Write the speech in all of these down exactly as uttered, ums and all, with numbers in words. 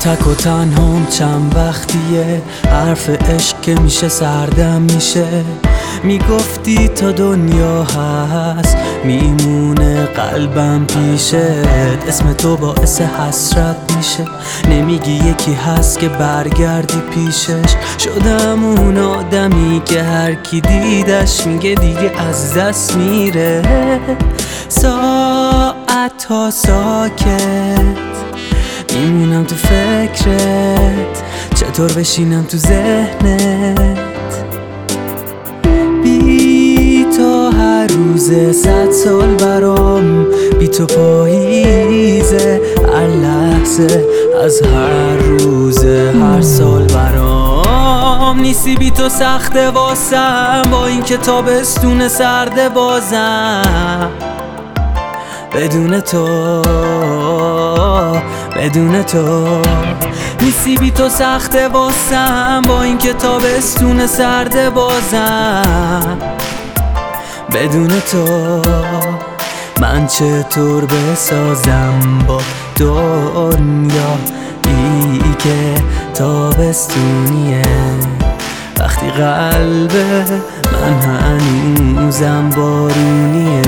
تک و تنهام چند وقتیه، حرف عشق که میشه سردم میشه. میگفتی تا دنیا هست میمونه قلبم پیشت، اسم تو باعث حسرت میشه. نمیگی یکی هست که برگردی پیشش. شدم اون آدمی که هر کی دیدش میگه دیگه از دست میره. ساعت ها ساکت میمونم تو فکرت، چطور بشینم تو ذهنت. بی تو هر روزه صد سال برام، بی تو پاییزه هر لحظه از هر روزه هر سال برام. نیستی بی تو سخته واسم، با این که تابستون سرده بازم. بدون تو بدون تو نیستی بی تو سخته واسم، با این که تابستون سرده بازم. بدون تو من چطور بسازم با دنیا ای که تابستونیه، وقتی قلب من هنوزم بارونیه.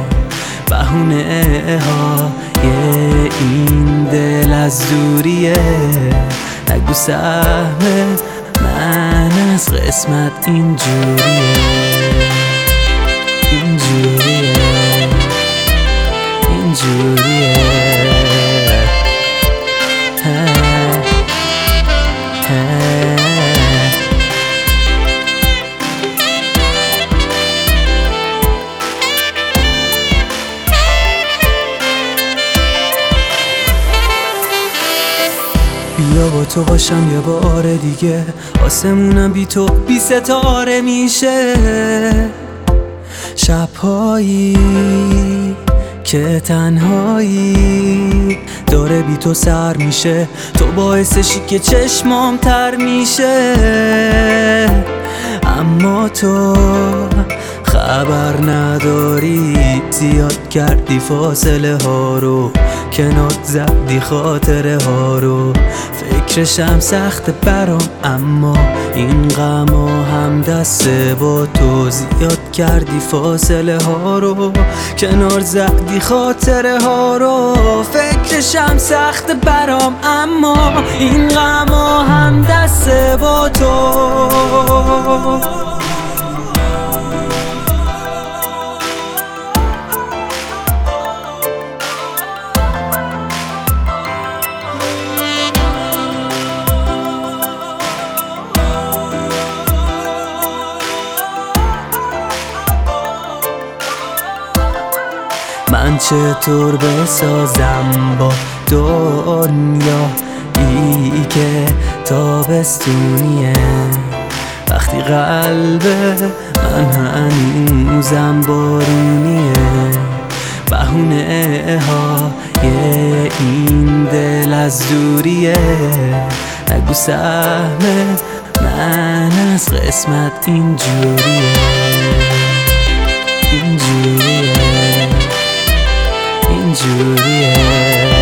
بهونه های این دل از دوریه، نگو سهم من از قسمت اینجوریه. اینجوریه اینجوریه بیا با تو باشم یه بار دیگه، آسمونم بی تو بی ستاره میشه. شبهایی که تنهایی داره بی تو سر میشه، تو باعثشی که چشمام تر میشه. اما تو خبر نداری، زیاد کردی فاصله ها رو، کنار زدی خاطره ها رو. فکرشم سخت برام، اما این غما هم دسته با تو. زیاد کردی فاصله ها رو، کنار زدی خاطره ها رو. فکرشم سخت برام، اما این غما هم دسته با تو. من چطور بسازم با دنیا ای که تابستونیه، وقتی قلب من هنوزم بارونیه. بهونه های این دل از دوریه، نگو سهم من از قسمت اینجوریه. اینجوریه اینجوریه